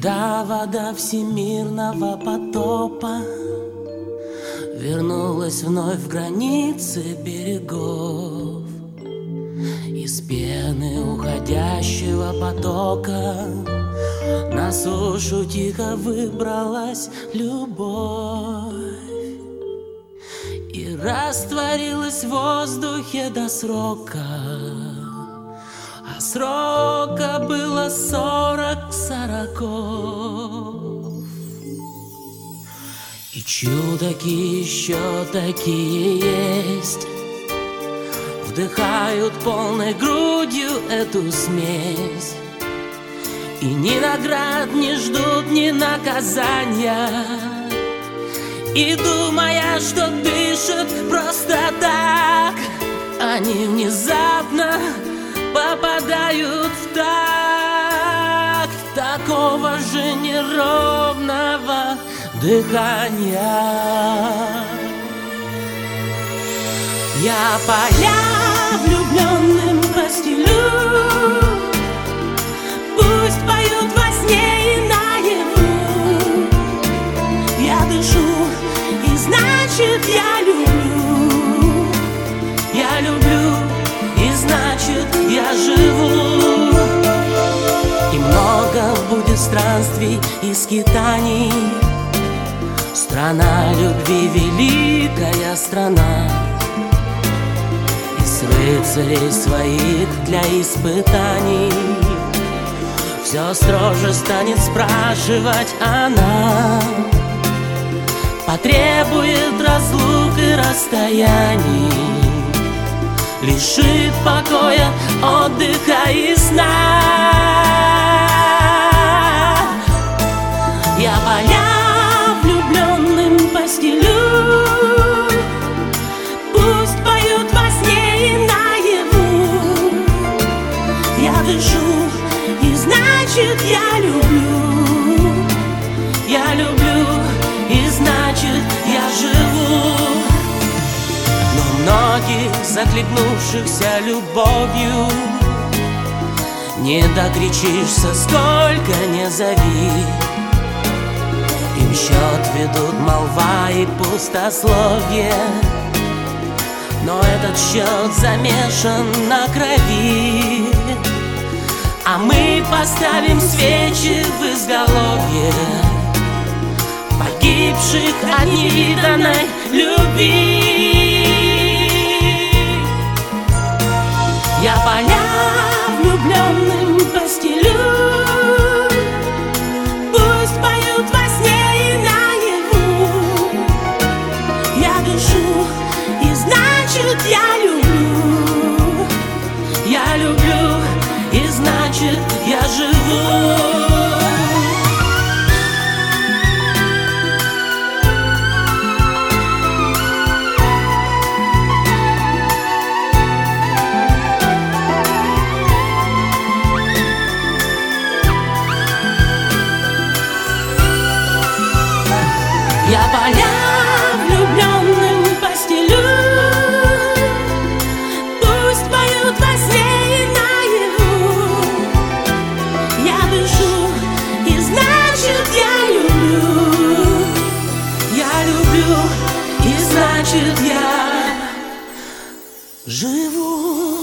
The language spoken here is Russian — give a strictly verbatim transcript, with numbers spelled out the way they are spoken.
Когда вода всемирного потопа вернулась вновь в границы берегов, из пены уходящего потока на сушу тихо выбралась любовь и растворилась в воздухе до срока. А срока было сорок сороков. И чудаки еще такие есть, вдыхают полной грудью эту смесь, и ни наград не ждут, ни наказания, и думая, что дышат просто так, они внезапно попадают в такт такого же неровного дыхания. Я поля влюбленным постелю, пусть поют во сне и наяву. Я дышу, и значит я люблю. Я люблю, и значит я живу. И много будет странствий и скитаний. Страна любви, великая страна. Из рыцарей своих для испытаний все строже станет спрашивать она. Потребует разлук и расстояний, лишит покоя, отдыха и сна. Я поля влюбленным постелю, пусть поют во сне и наяву. Я дышу, и значит я люблю. Я люблю, и значит я живу. Многих, захлебнувшихся любовью, не докричишься, сколько не зови. Им счет ведут молва и пустословие, но этот счет замешан на крови. А мы поставим свечи в изголовье погибших от невиданной любви. Я поля влюбленным постелю, пусть поют во сне и наяву. Я дышу, и значит я люблю. Я люблю, и значит я живу. Я поля влюбленным постелю, пусть поют во сне и наяву. Я дышу, и значит я люблю. Я люблю, и значит я живу.